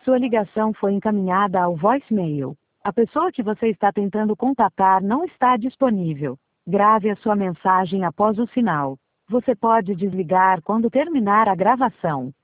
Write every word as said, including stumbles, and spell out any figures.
Sua ligação foi encaminhada ao voicemail. A pessoa que você está tentando contatar não está disponível. Grave a sua mensagem após o sinal. Você pode desligar quando terminar a gravação.